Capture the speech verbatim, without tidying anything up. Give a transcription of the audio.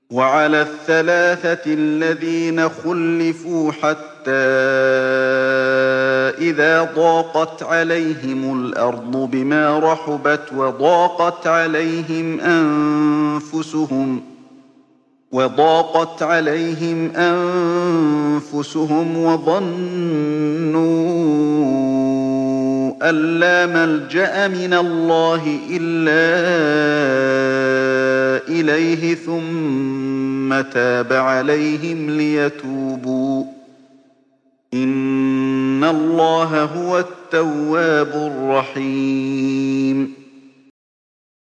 وعلى الثلاثة الذين خلفوا حتى إذا ضاقت عليهم الأرض بما رحبت وضاقت عليهم أنفسهم وضاقت عليهم أنفسهم وظنوا أن لا ملجأ من الله إلا إليه ثم تاب عليهم ليتوبوا إن الله هو التواب الرحيم